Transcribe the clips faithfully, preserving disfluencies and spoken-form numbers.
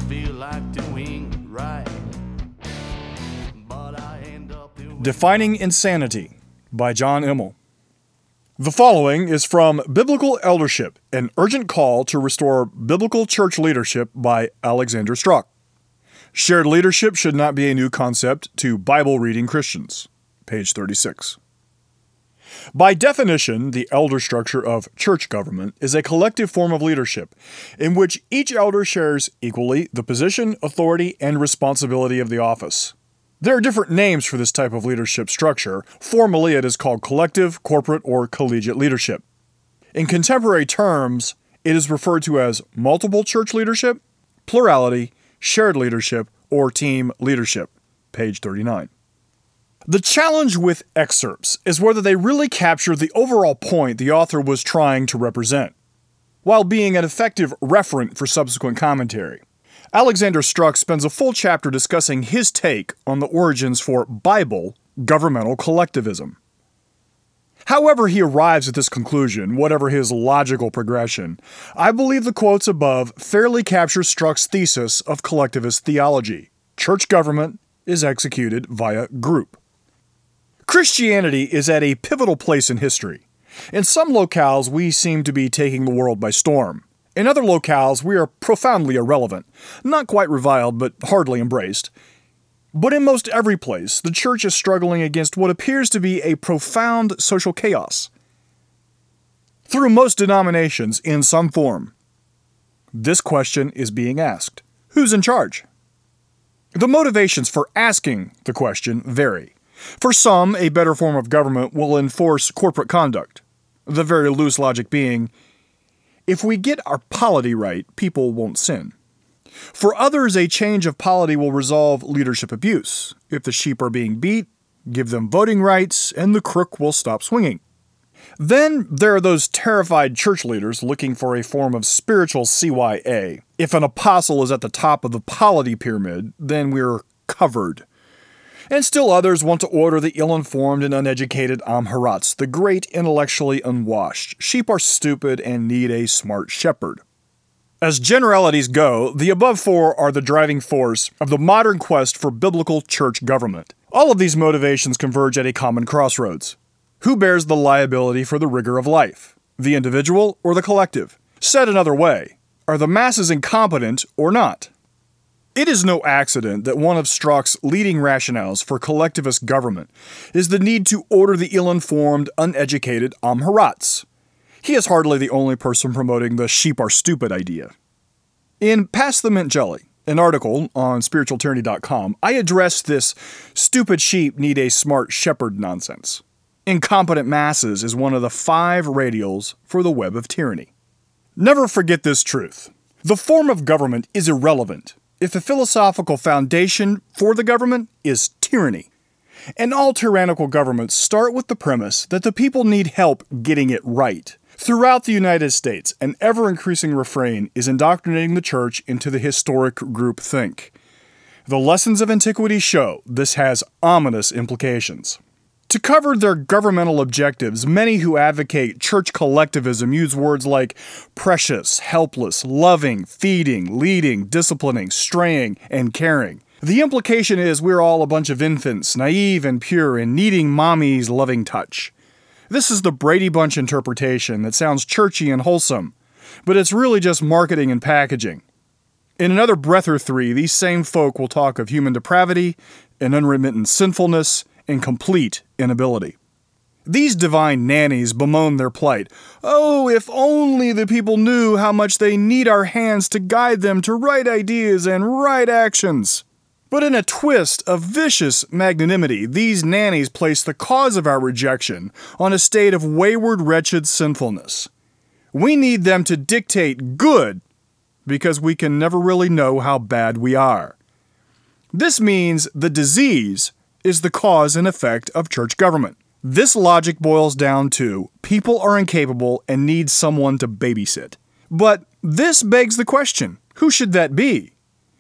feel like doing right. But I end up doing Defining Insanity by John Immel. The following is from Biblical Eldership, an urgent call to restore biblical church leadership by Alexander Strauch. Shared leadership should not be a new concept to Bible-reading Christians. Page thirty-six. By definition, the elder structure of church government is a collective form of leadership in which each elder shares equally the position, authority, and responsibility of the office. There are different names for this type of leadership structure. Formally, it is called collective, corporate, or collegiate leadership. In contemporary terms, it is referred to as multiple church leadership, plurality, shared leadership, or team leadership. Page thirty-nine. The challenge with excerpts is whether they really capture the overall point the author was trying to represent, while being an effective referent for subsequent commentary. Alexander Strauch spends a full chapter discussing his take on the origins for Bible governmental collectivism. However he arrives at this conclusion, whatever his logical progression, I believe the quotes above fairly capture Strauch's thesis of collectivist theology. Church government is executed via group. Christianity is at a pivotal place in history. In some locales, we seem to be taking the world by storm. In other locales, we are profoundly irrelevant, not quite reviled, but hardly embraced. But in most every place, the church is struggling against what appears to be a profound social chaos. Through most denominations, in some form, this question is being asked: who's in charge? The motivations for asking the question vary. For some, a better form of government will enforce corporate conduct. The very loose logic being, if we get our polity right, people won't sin. For others, a change of polity will resolve leadership abuse. If the sheep are being beat, give them voting rights, and the crook will stop swinging. Then there are those terrified church leaders looking for a form of spiritual C Y A. If an apostle is at the top of the polity pyramid, then we're covered. And still others want to order the ill-informed and uneducated Amharats, the great intellectually unwashed. Sheep are stupid and need a smart shepherd. As generalities go, the above four are the driving force of the modern quest for biblical church government. All of these motivations converge at a common crossroads. Who bears the liability for the rigor of life? The individual or the collective? Said another way, are the masses incompetent or not? It is no accident that one of Strauch's leading rationales for collectivist government is the need to order the ill-informed, uneducated Amharats. He is hardly the only person promoting the sheep are stupid idea. In Pass the Mint Jelly, an article on spiritual tyranny dot com, I addressed this stupid sheep need a smart shepherd nonsense. Incompetent masses is one of the five radials for the web of tyranny. Never forget this truth. The form of government is irrelevant if the philosophical foundation for the government is tyranny. And all tyrannical governments start with the premise that the people need help getting it right. Throughout the United States, an ever-increasing refrain is indoctrinating the church into the historic groupthink. The lessons of antiquity show this has ominous implications. To cover their governmental objectives, many who advocate church collectivism use words like precious, helpless, loving, feeding, leading, disciplining, straying, and caring. The implication is we're all a bunch of infants, naive and pure, and needing mommy's loving touch. This is the Brady Bunch interpretation that sounds churchy and wholesome, but it's really just marketing and packaging. In another breath or three, these same folk will talk of human depravity and unremittent sinfulness and complete inability. These divine nannies bemoan their plight. Oh, if only the people knew how much they need our hands to guide them to right ideas and right actions. But in a twist of vicious magnanimity, these nannies place the cause of our rejection on a state of wayward, wretched sinfulness. We need them to dictate good because we can never really know how bad we are. This means the disease is the cause and effect of church government. This logic boils down to people are incapable and need someone to babysit. But this begs the question, who should that be?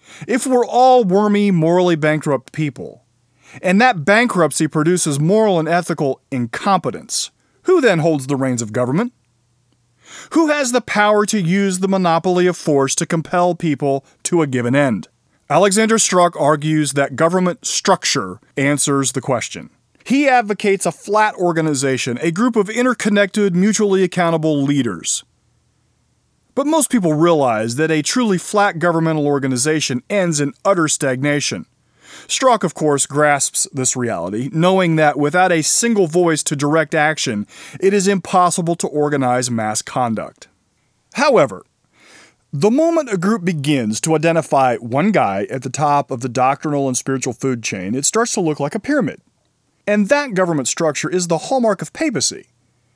If we're all wormy, morally bankrupt people, and that bankruptcy produces moral and ethical incompetence, who then holds the reins of government? Who has the power to use the monopoly of force to compel people to a given end? Alexander Strauch argues that government structure answers the question. He advocates a flat organization, a group of interconnected, mutually accountable leaders. But most people realize that a truly flat governmental organization ends in utter stagnation. Strauch, of course, grasps this reality, knowing that without a single voice to direct action, it is impossible to organize mass conduct. However, the moment a group begins to identify one guy at the top of the doctrinal and spiritual food chain, it starts to look like a pyramid. And that government structure is the hallmark of papacy.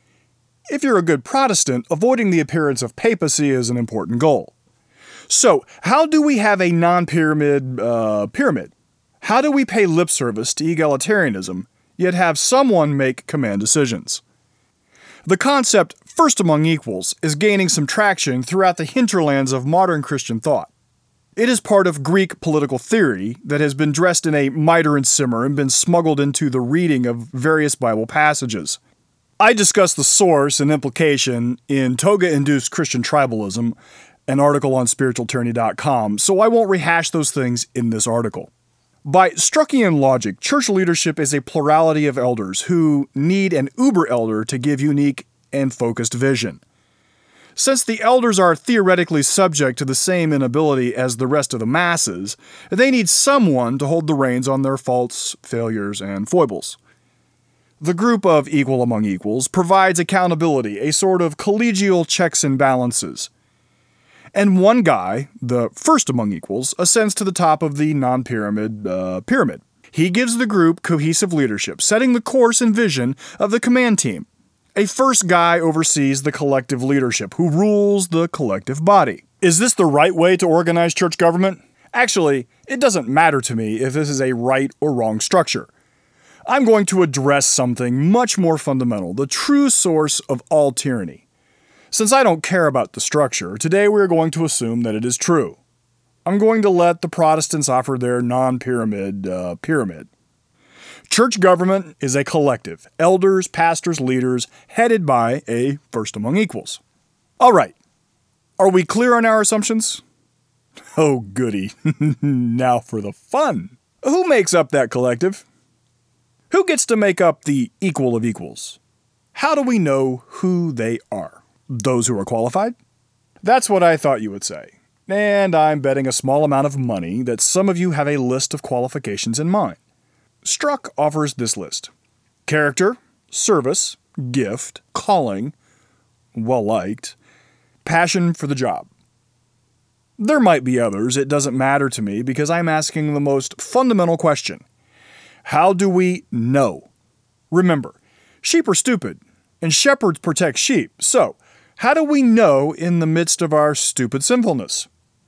If you're a good Protestant, avoiding the appearance of papacy is an important goal. So, how do we have a non-pyramid uh, pyramid? How do we pay lip service to egalitarianism, yet have someone make command decisions? The concept first among equals is gaining some traction throughout the hinterlands of modern Christian thought. It is part of Greek political theory that has been dressed in a miter and simmer and been smuggled into the reading of various Bible passages. I discuss the source and implication in Toga-Induced Christian Tribalism, an article on spiritual tyranny dot com, so I won't rehash those things in this article. By Strauchian logic, church leadership is a plurality of elders who need an uber-elder to give unique and focused vision. Since the elders are theoretically subject to the same inability as the rest of the masses, they need someone to hold the reins on their faults, failures, and foibles. The group of equal among equals provides accountability, a sort of collegial checks and balances. And one guy, the first among equals, ascends to the top of the non-pyramid uh, pyramid. He gives the group cohesive leadership, setting the course and vision of the command team. A first guy oversees the collective leadership, who rules the collective body. Is this the right way to organize church government? Actually, it doesn't matter to me if this is a right or wrong structure. I'm going to address something much more fundamental, the true source of all tyranny. Since I don't care about the structure, today we are going to assume that it is true. I'm going to let the Protestants offer their non-pyramid uh, pyramid. Church government is a collective, elders, pastors, leaders, headed by a first among equals. All right, are we clear on our assumptions? Oh, goody. Now for the fun. Who makes up that collective? Who gets to make up the equal of equals? How do we know who they are? Those who are qualified? That's what I thought you would say. And I'm betting a small amount of money that some of you have a list of qualifications in mind. Strauch offers this list: character, service, gift, calling, well-liked, passion for the job. There might be others, it doesn't matter to me because I'm asking the most fundamental question. How do we know? Remember, sheep are stupid, and shepherds protect sheep, so how do we know in the midst of our stupid sinfulness?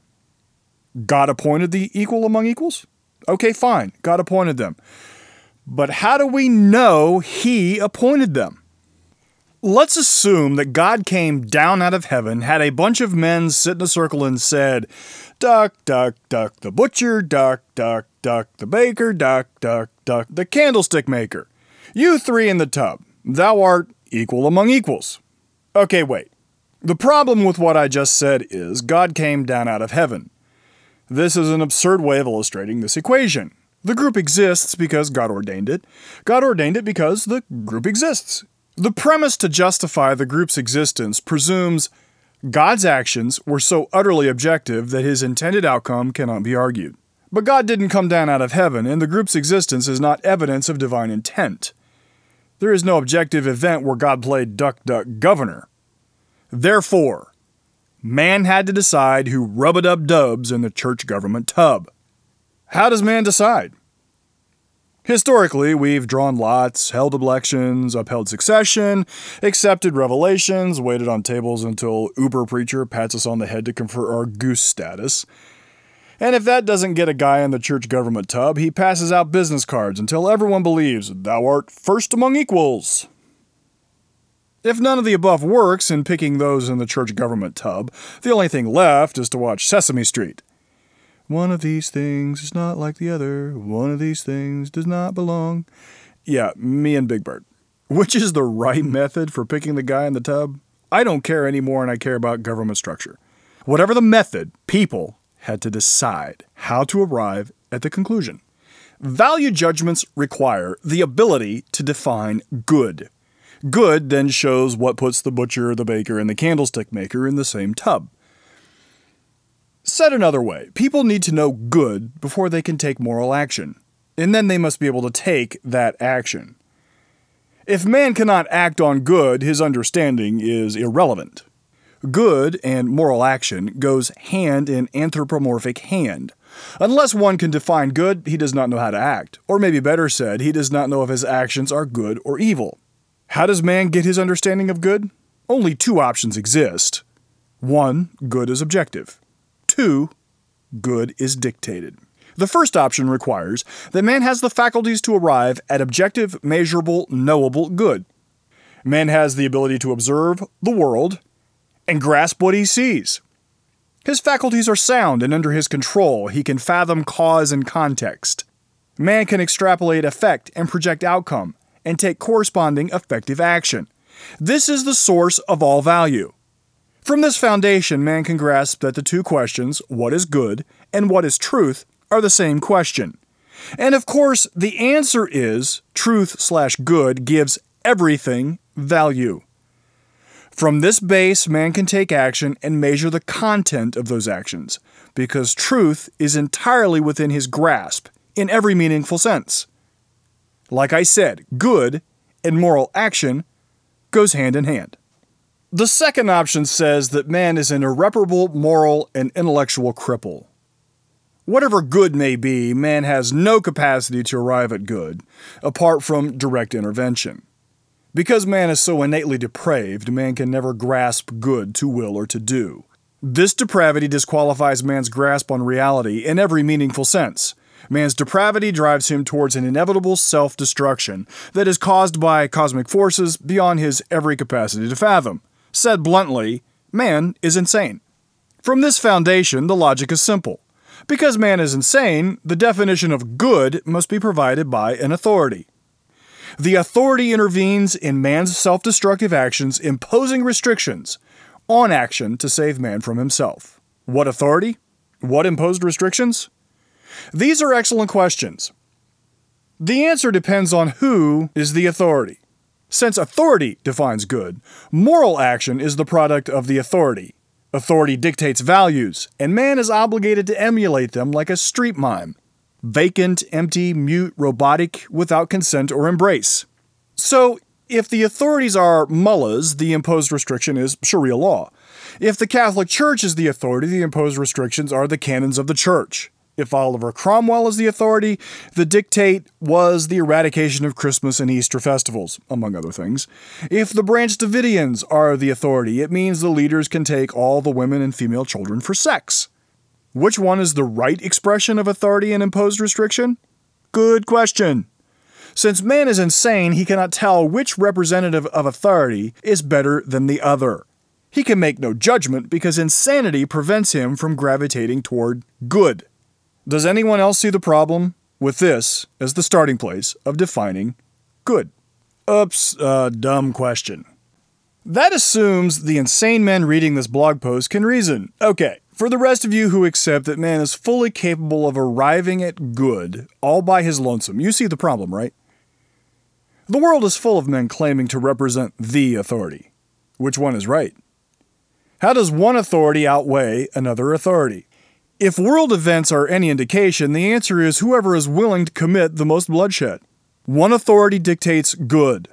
God appointed the equal among equals? Okay, fine, God appointed them. But how do we know He appointed them? Let's assume that God came down out of heaven, had a bunch of men sit in a circle and said, duck, duck, duck, the butcher, duck, duck, duck, the baker, duck, duck, duck, the candlestick maker. You three in the tub, thou art equal among equals. Okay, wait. The problem with what I just said is God came down out of heaven. This is an absurd way of illustrating this equation. The group exists because God ordained it. God ordained it because the group exists. The premise to justify the group's existence presumes God's actions were so utterly objective that His intended outcome cannot be argued. But God didn't come down out of heaven, and the group's existence is not evidence of divine intent. There is no objective event where God played duck, duck, governor. Therefore, man had to decide who rub-a-dub-dubs in the church government tub. How does man decide? Historically, we've drawn lots, held elections, upheld succession, accepted revelations, waited on tables until Uber preacher pats us on the head to confer our goose status. And if that doesn't get a guy in the church government tub, he passes out business cards until everyone believes thou art first among equals. If none of the above works in picking those in the church government tub, the only thing left is to watch Sesame Street. One of these things is not like the other. One of these things does not belong. Yeah, me and Big Bird. Which is the right method for picking the guy in the tub? I don't care anymore, and I care about government structure. Whatever the method, people had to decide how to arrive at the conclusion. Value judgments require the ability to define good. Good then shows what puts the butcher, the baker, and the candlestick maker in the same tub. Said another way, people need to know good before they can take moral action, and then they must be able to take that action. If man cannot act on good, his understanding is irrelevant. Good and moral action goes hand in anthropomorphic hand. Unless one can define good, he does not know how to act. Or maybe better said, he does not know if his actions are good or evil. How does man get his understanding of good? Only two options exist. One, good is objective. Two, good is dictated. The first option requires that man has the faculties to arrive at objective, measurable, knowable good. Man has the ability to observe the world and grasp what he sees. His faculties are sound and under his control. He can fathom cause and context. Man can extrapolate effect and project outcome and take corresponding effective action. This is the source of all value. From this foundation, man can grasp that the two questions, what is good and what is truth, are the same question. And of course, the answer is truth slash good gives everything value. From this base, man can take action and measure the content of those actions, because truth is entirely within his grasp in every meaningful sense. Like I said, good and moral action goes hand in hand. The second option says that man is an irreparable moral and intellectual cripple. Whatever good may be, man has no capacity to arrive at good, apart from direct intervention. Because man is so innately depraved, man can never grasp good to will or to do. This depravity disqualifies man's grasp on reality in every meaningful sense. Man's depravity drives him towards an inevitable self-destruction that is caused by cosmic forces beyond his every capacity to fathom. Said bluntly, man is insane. From this foundation, the logic is simple. Because man is insane, the definition of good must be provided by an authority. The authority intervenes in man's self-destructive actions, imposing restrictions on action to save man from himself. What authority? What imposed restrictions? These are excellent questions. The answer depends on who is the authority. Since authority defines good, moral action is the product of the authority. Authority dictates values, and man is obligated to emulate them like a street mime. Vacant, empty, mute, robotic, without consent or embrace. So, if the authorities are mullahs, the imposed restriction is Sharia law. If the Catholic Church is the authority, the imposed restrictions are the canons of the Church. If Oliver Cromwell is the authority, the dictate was the eradication of Christmas and Easter festivals, among other things. If the Branch Davidians are the authority, it means the leaders can take all the women and female children for sex. Which one is the right expression of authority and imposed restriction? Good question. Since man is insane, he cannot tell which representative of authority is better than the other. He can make no judgment because insanity prevents him from gravitating toward good. Does anyone else see the problem with this as the starting place of defining good? Oops, uh, dumb question. That assumes the insane men reading this blog post can reason. Okay, for the rest of you who accept that man is fully capable of arriving at good all by his lonesome, you see the problem, right? The world is full of men claiming to represent the authority. Which one is right? How does one authority outweigh another authority? If world events are any indication, the answer is whoever is willing to commit the most bloodshed. One authority dictates good.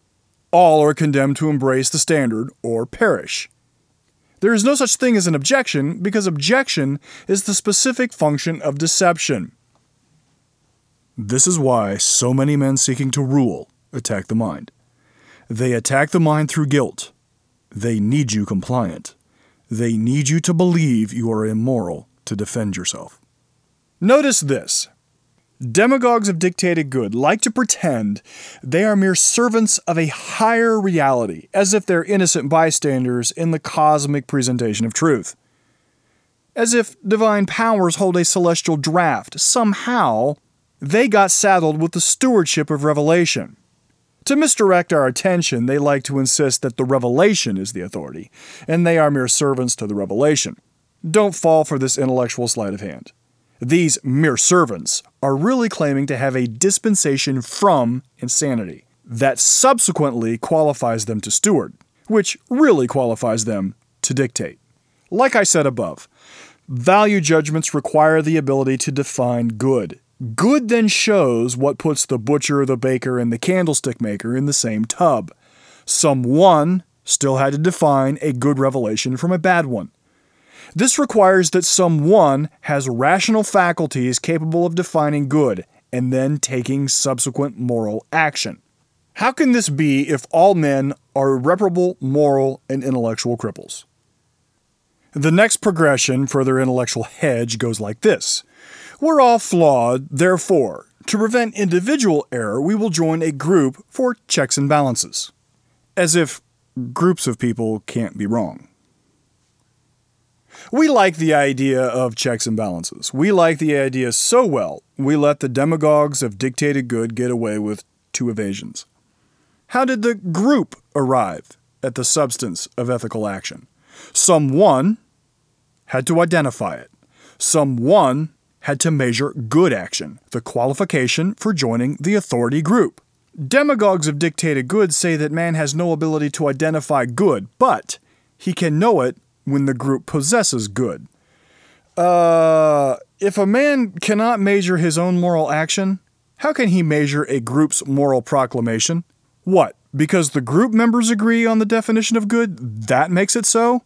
All are condemned to embrace the standard or perish. There is no such thing as an objection because objection is the specific function of deception. This is why so many men seeking to rule attack the mind. They attack the mind through guilt. They need you compliant. They need you to believe you are immoral to defend yourself. Notice this. Demagogues of dictated good like to pretend they are mere servants of a higher reality, as if they're innocent bystanders in the cosmic presentation of truth. As if divine powers hold a celestial draft. Somehow, they got saddled with the stewardship of revelation. To misdirect our attention, they like to insist that the revelation is the authority, and they are mere servants to the revelation. Don't fall for this intellectual sleight of hand. These mere servants are really claiming to have a dispensation from insanity that subsequently qualifies them to steward, which really qualifies them to dictate. Like I said above, value judgments require the ability to define good. Good then shows what puts the butcher, the baker, and the candlestick maker in the same tub. Someone still had to define a good revelation from a bad one. This requires that someone has rational faculties capable of defining good and then taking subsequent moral action. How can this be if all men are irreparable moral and intellectual cripples? The next progression for their intellectual hedge goes like this. We're all flawed, therefore, to prevent individual error, we will join a group for checks and balances. As if groups of people can't be wrong. We like the idea of checks and balances. We like the idea so well, we let the demagogues of dictated good get away with two evasions. How did the group arrive at the substance of ethical action? Someone had to identify it. Someone had to measure good action, the qualification for joining the authority group. Demagogues of dictated good say that man has no ability to identify good, but he can know it when the group possesses good. Uh, if a man cannot measure his own moral action, how can he measure a group's moral proclamation? What, because the group members agree on the definition of good, that makes it so?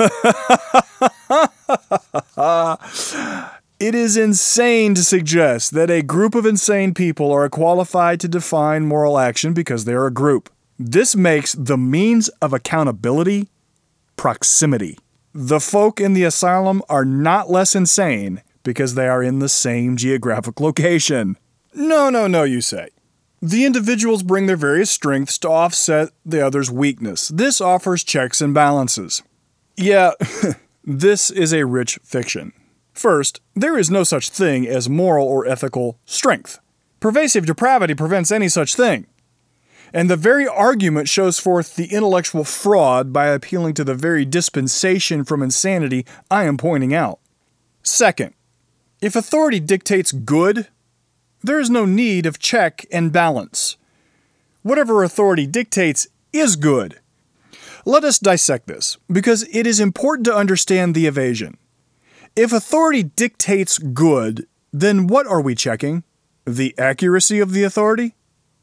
It is insane to suggest that a group of insane people are qualified to define moral action because they are a group. This makes the means of accountability proximity. The folk in the asylum are not less insane because they are in the same geographic location. No, no, no, you say. The individuals bring their various strengths to offset the other's weakness. This offers checks and balances. Yeah, this is a rich fiction. First, there is no such thing as moral or ethical strength. Pervasive depravity prevents any such thing. And the very argument shows forth the intellectual fraud by appealing to the very dispensation from insanity I am pointing out. Second, if authority dictates good, there is no need of check and balance. Whatever authority dictates is good. Let us dissect this, because it is important to understand the evasion. If authority dictates good, then what are we checking? The accuracy of the authority?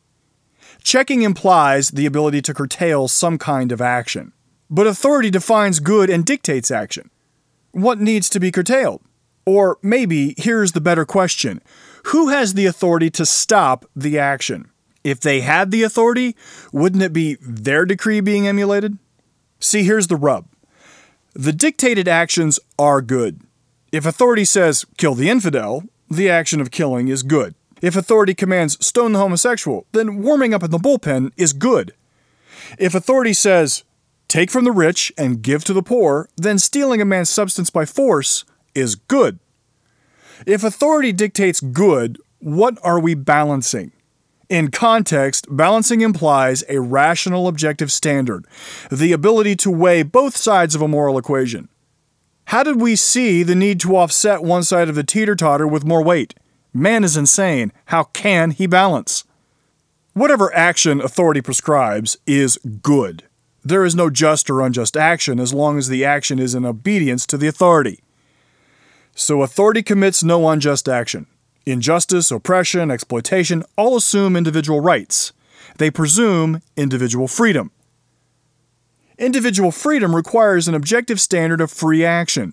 Checking implies the ability to curtail some kind of action. But authority defines good and dictates action. What needs to be curtailed? Or maybe, here's the better question. Who has the authority to stop the action? If they had the authority, wouldn't it be their decree being emulated? See, here's the rub. The dictated actions are good. If authority says, kill the infidel, the action of killing is good. If authority commands, stone the homosexual, then warming up in the bullpen is good. If authority says, take from the rich and give to the poor, then stealing a man's substance by force is good. If authority dictates good, what are we balancing? In context, balancing implies a rational objective standard, the ability to weigh both sides of a moral equation. How did we see the need to offset one side of the teeter-totter with more weight? Man is insane. How can he balance? Whatever action authority prescribes is good. There is no just or unjust action as long as the action is in obedience to the authority. So authority commits no unjust action. Injustice, oppression, exploitation all assume individual rights. They presume individual freedom. Individual freedom requires an objective standard of free action.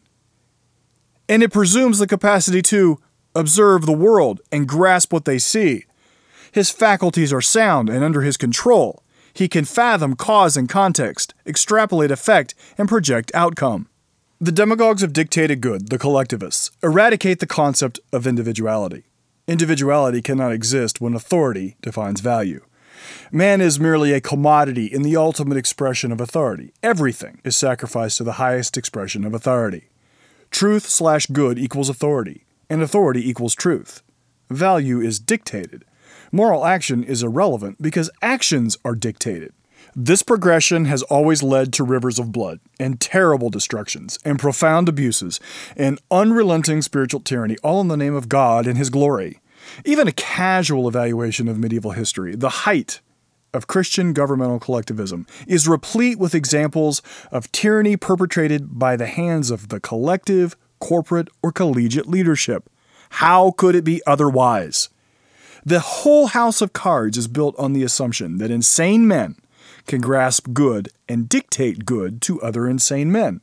And it presumes the capacity to observe the world and grasp what they see. His faculties are sound and under his control. He can fathom cause and context, extrapolate effect, and project outcome. The demagogues of dictated good, the collectivists, eradicate the concept of individuality. Individuality cannot exist when authority defines value. Man is merely a commodity in the ultimate expression of authority. Everything is sacrificed to the highest expression of authority. Truth slash good equals authority, and authority equals truth. Value is dictated. Moral action is irrelevant because actions are dictated. This progression has always led to rivers of blood, and terrible destructions, and profound abuses, and unrelenting spiritual tyranny, all in the name of God and His glory. Even a casual evaluation of medieval history, the height of Christian governmental collectivism, is replete with examples of tyranny perpetrated by the hands of the collective, corporate, or collegiate leadership. How could it be otherwise? The whole house of cards is built on the assumption that insane men can grasp good and dictate good to other insane men.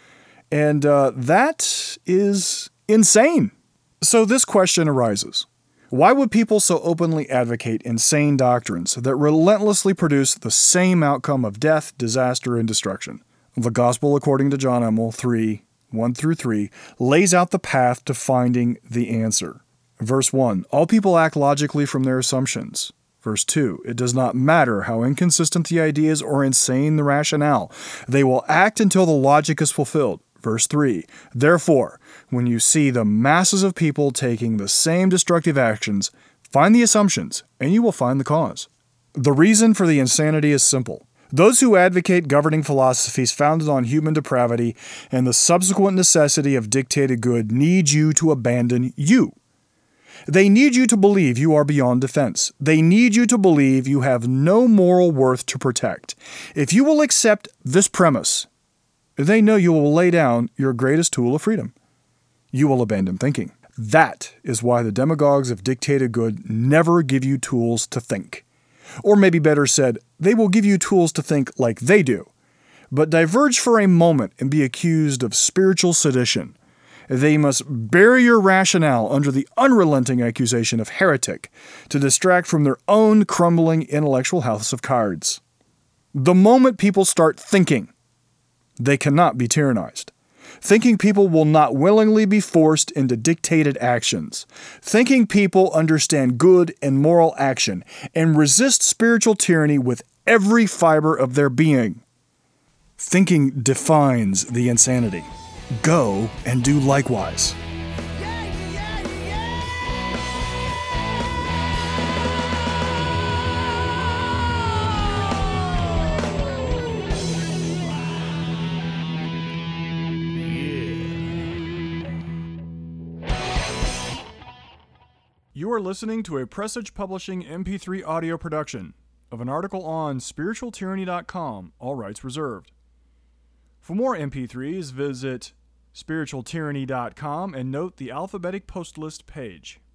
And uh, that is insane. So this question arises. Why would people so openly advocate insane doctrines that relentlessly produce the same outcome of death, disaster, and destruction? The Gospel according to John Emmel three, one through three, lays out the path to finding the answer. Verse one, all people act logically from their assumptions. Verse two, it does not matter how inconsistent the ideas or insane the rationale. They will act until the logic is fulfilled. Verse three, therefore, when you see the masses of people taking the same destructive actions, find the assumptions, and you will find the cause. The reason for the insanity is simple. Those who advocate governing philosophies founded on human depravity and the subsequent necessity of dictated good need you to abandon you. They need you to believe you are beyond defense. They need you to believe you have no moral worth to protect. If you will accept this premise, they know you will lay down your greatest tool of freedom. You will abandon thinking. That is why the demagogues of dictated good never give you tools to think. Or maybe better said, they will give you tools to think like they do, but diverge for a moment and be accused of spiritual sedition. They must bury your rationale under the unrelenting accusation of heretic to distract from their own crumbling intellectual house of cards. The moment people start thinking, they cannot be tyrannized. Thinking people will not willingly be forced into dictated actions. Thinking people understand good and moral action and resist spiritual tyranny with every fiber of their being. Thinking defines the insanity. Go and do likewise. You are listening to a Presage Publishing M P three audio production of an article on spiritual tyranny dot com, all rights reserved. For more M P threes, visit spiritual tyranny dot com and note the alphabetic post list page.